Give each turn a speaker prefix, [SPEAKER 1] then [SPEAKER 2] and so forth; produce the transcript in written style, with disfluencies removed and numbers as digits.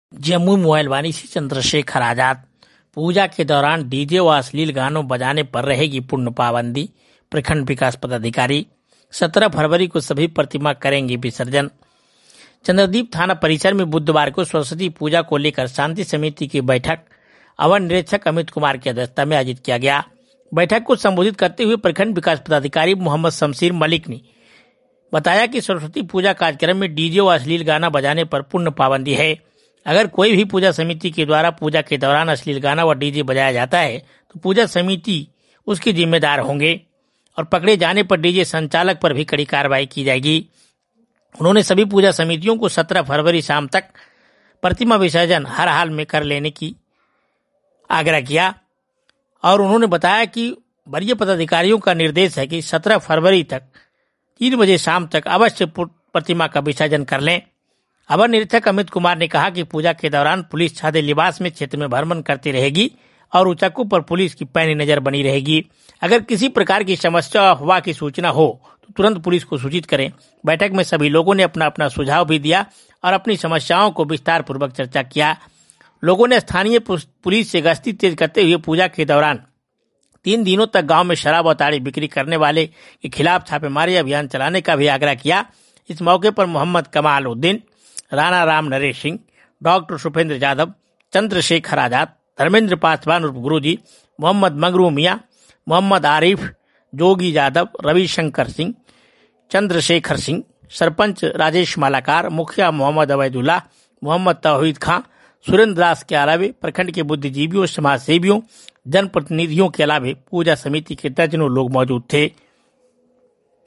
[SPEAKER 1] Jamui mobile वाणी से चंद्रशेखर आजाद। पूजा के दौरान डीजे व अश्लील गानों बजाने पर रहेगी पूर्ण पाबंदी। प्रखंड विकास पदाधिकारी 17 फरवरी को सभी प्रतिमा करेंगे विसर्जन। चंद्रदीप थाना परिसर में बुधवार को सरस्वती पूजा को लेकर शांति समिति की बैठक अवर निरीक्षक अमित कुमार की अध्यक्षता में आयोजित किया गया। बैठक को संबोधित करते हुए प्रखंड विकास पदाधिकारी मोहम्मद शमशीर मलिक ने बताया कि सरस्वती पूजा कार्यक्रम में डीजे व अश्लील गाना बजाने पर पूर्ण पाबंदी है। अगर कोई भी पूजा समिति के द्वारा पूजा के दौरान अश्लील गाना व डीजे बजाया जाता है तो पूजा समिति उसके जिम्मेदार होंगे और पकड़े जाने पर डीजे संचालक पर भी कड़ी कार्रवाई की जाएगी। उन्होंने सभी पूजा समितियों को 17 फरवरी शाम तक प्रतिमा विसर्जन हर हाल में कर लेने की आग्रह किया और उन्होंने बताया कि वरीय पदाधिकारियों का निर्देश है कि 17 फरवरी तक 3 बजे शाम तक अवश्य प्रतिमा का विसर्जन कर लें। अवर निरीक्षक अमित कुमार ने कहा कि पूजा के दौरान पुलिस सादे लिबास में क्षेत्र में भ्रमण करती रहेगी और उचक्कों पर पुलिस की पैनी नजर बनी रहेगी। अगर किसी प्रकार की समस्या अफवाह की सूचना हो तो तुरंत पुलिस को सूचित करें। बैठक में सभी लोगों ने अपना अपना सुझाव भी दिया और अपनी समस्याओं को विस्तार पूर्वक चर्चा किया। लोगों ने स्थानीय पुलिस से गश्ती तेज करते हुए पूजा के दौरान 3 दिनों तक गांव में शराब और ताड़ी बिक्री करने वाले के खिलाफ छापेमारी अभियान चलाने का भी आग्रह किया। इस मौके पर मोहम्मद कमाल उद्दीन, राणा राम नरेश सिंह, डॉक्टर सुपेंद्र यादव, चंद्रशेखर आजाद, धर्मेंद्र पासवान उर्फ गुरुजी, मोहम्मद मंगरू मियाँ, मोहम्मद आरिफ, जोगी यादव, रविशंकर सिंह, चंद्रशेखर सिंह, सरपंच राजेश मालाकार, मुखिया मोहम्मद अवैदुल्ला, मोहम्मद तौहीद खां, सुरेंद्र दास के अलावे प्रखंड के बुद्धिजीवियों, समाज सेवियों, जनप्रतिनिधियों के अलावे पूजा समिति के दर्जनों लोग मौजूद थे।